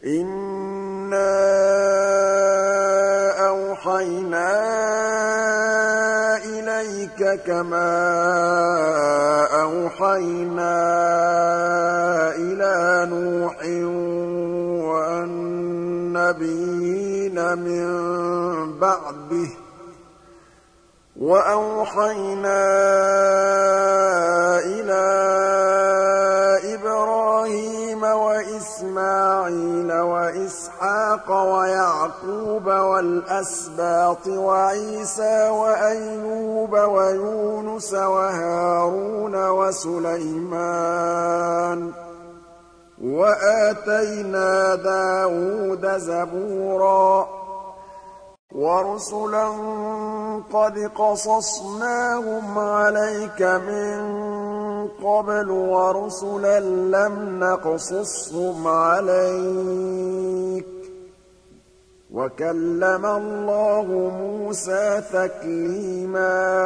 إِنَّا أَوْحَيْنَا إِلَيْكَ كَمَا أَوْحَيْنَا إِلَىٰ نُوحٍ وَالنَّبِيِّينَ مِن بَعْدِهِ ۚ وَأَوْحَيْنَا إِلَىٰ إِبْرَاهِيمَ وَإِسْمَاعِيلَ وَإِسْحَاقَ وَيَعْقُوبَ وَالْأَسْبَاطِ وَعِيسَىٰ وَأَيُّوبَ وَيُونُسَ وَهَارُونَ وَسُلَيْمَانَ ۖ وَآتَيْنَا دَاوُودَ زَبُورًا وَرُسُلًا قَدْ قَصَصْنَاهُمْ عَلَيْكَ مِن قَبْلُ وَرُسُلًا لَّمْ نَقْصُصْهُمْ عَلَيْكَ ۚ وَكَلَّمَ اللَّهُ مُوسَىٰ تَكْلِيمًا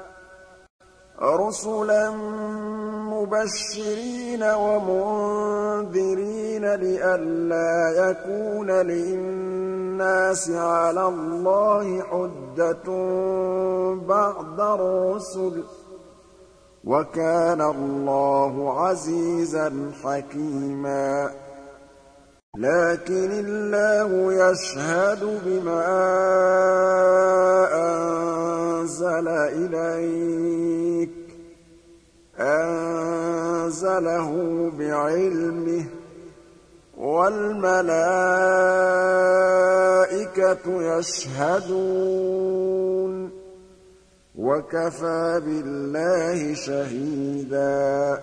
رُسُلًا مُّبَشِّرِينَ وَمُنذِرِينَ لِئَلَّا يَكُونَ لِلنَّاسِ عَلَى اللَّهِ حُجَّةٌ بَعْدَ الرُّسُلِ ۚ وَكَانَ اللَّهُ عَزِيزًا حَكِيمًا لَّٰكِنِ اللَّهُ يَشْهَدُ بِمَا أَنزَلَ إِلَيْكَ ۖ أَنزَلَهُ بِعِلْمِهِ ۖ وَالْمَلَائِكَةُ يَشْهَدُونَ ۚ وَكَفَىٰ بِاللَّهِ شَهِيدًا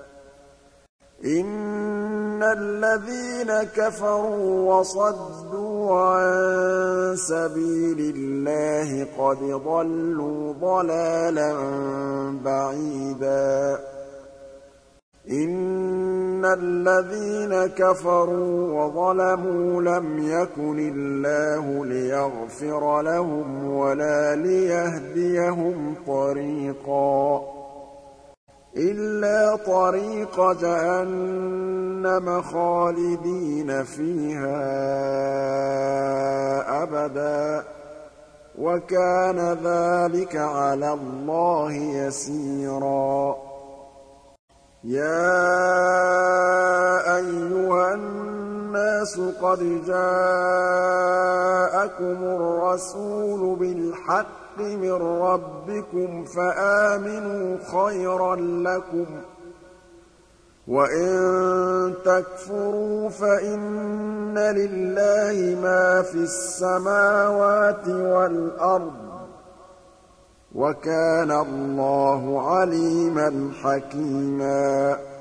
إِنَّ الَّذِينَ كَفَرُوا وَصَدُّوا عَن سَبِيلِ اللَّهِ قَدْ ضَلُّوا ضَلَالًا بَعِيدًا إِنَّ الَّذِينَ كَفَرُوا وَظَلَمُوا لَمْ يَكُنِ اللَّهُ لِيَغْفِرَ لَهُمْ وَلَا لِيَهْدِيَهُمْ طَرِيقًا إِلَّا طَرِيقَ جَهَنَّمَ خَالِدِينَ فِيهَا أَبَدًا ۚ وَكَانَ ذَٰلِكَ عَلَى اللَّهِ يَسِيرًا يَا أَيُّهَا النَّاسُ قَدْ جَاءَكُمُ الرَّسُولُ بِالْحَقِّ مِن رَّبِّكُمْ فَآمِنُوا خَيْرًا لَّكُمْ ۚ وَإِن تَكْفُرُوا فَإِنَّ لِلَّهِ مَا فِي السَّمَاوَاتِ وَالْأَرْضِ ۚ وَكَانَ اللَّهُ عَلِيمًا حَكِيمًا